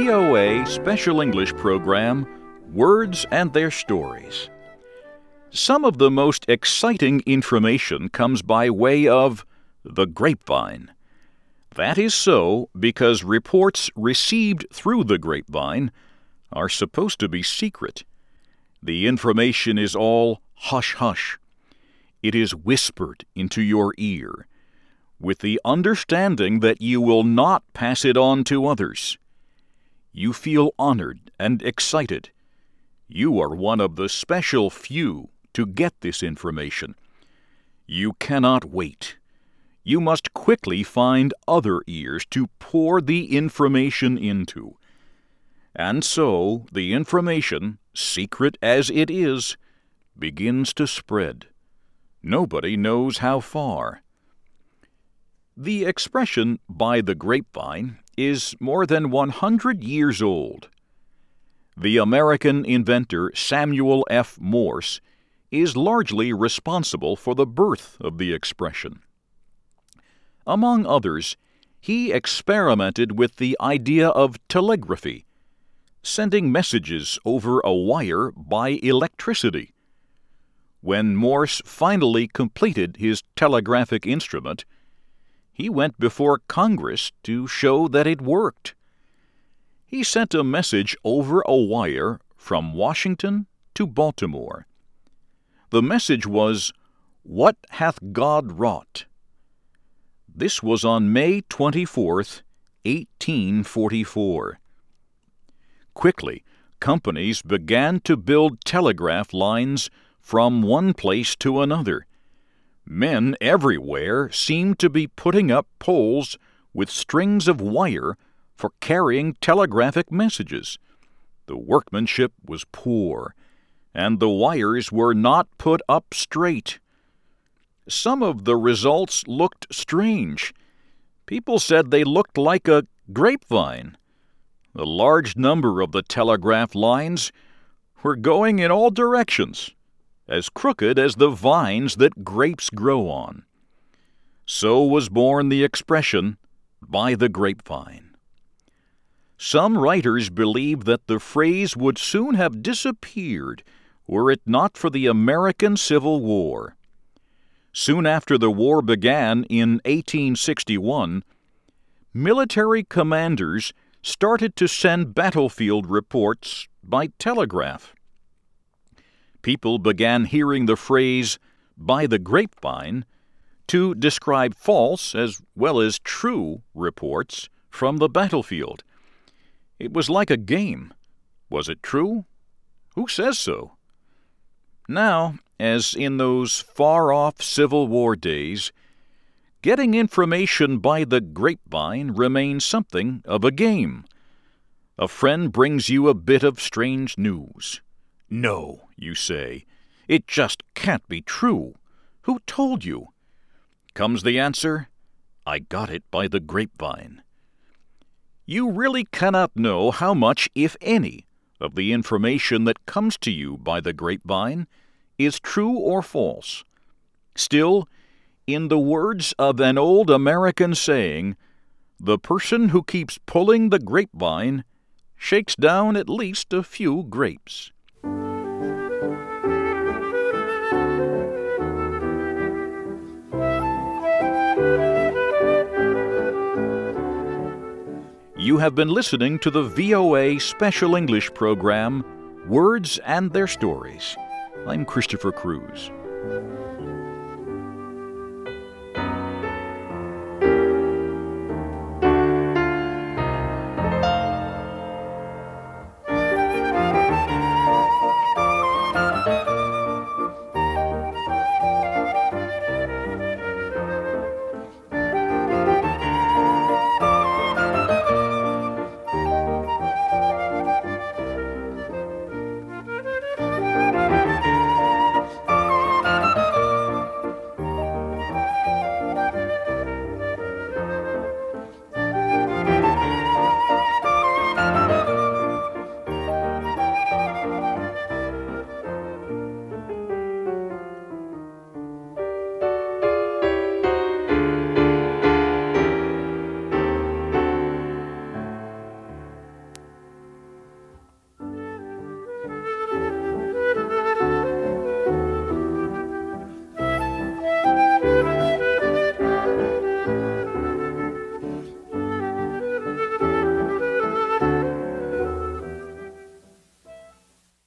VOA Special English program, Words and Their Stories. Some of the most exciting information comes by way of the grapevine. That is so because reports received through the grapevine are supposed to be secret. The information is all hush-hush. It is whispered into your ear, with the understanding that you will not pass it on to others. You feel honored and excited. You are one of the special few to get this information. You cannot wait. You must quickly find other ears to pour the information into. And so the information, secret as it is, begins to spread. Nobody knows how far. The expression "by the grapevine" is more than 100 years old. The American inventor Samuel F. Morse is largely responsible for the birth of the expression. Among others, he experimented with the idea of telegraphy, sending messages over a wire by electricity. When Morse finally completed his telegraphic instrument, he went before Congress to show that it worked. He sent a message over a wire from Washington to Baltimore. The message was, "What hath God wrought?" This was on May 24th, 1844. Quickly, companies began to build telegraph lines from one place to another. Men everywhere seemed to be putting up poles with strings of wire for carrying telegraphic messages. The workmanship was poor, and the wires were not put up straight. Some of the results looked strange. People said they looked like a grapevine. A large number of the telegraph lines were going in all directions, as crooked as the vines that grapes grow on. So was born the expression, "by the grapevine." Some writers believe that the phrase would soon have disappeared were it not for the American Civil War. Soon after the war began in 1861, military commanders started to send battlefield reports by telegraph. People began hearing the phrase, "by the grapevine," to describe false as well as true reports from the battlefield. It was like a game. Was it true? Who says so? Now, as in those far-off Civil War days, getting information by the grapevine remains something of a game. A friend brings you a bit of strange news. "No," you say, "it just can't be true. Who told you?" Comes the answer, "I got it by the grapevine." You really cannot know how much, if any, of the information that comes to you by the grapevine is true or false. Still, in the words of an old American saying, the person who keeps pulling the grapevine shakes down at least a few grapes. You have been listening to the VOA Special English program, Words and Their Stories. I'm Christopher Cruz.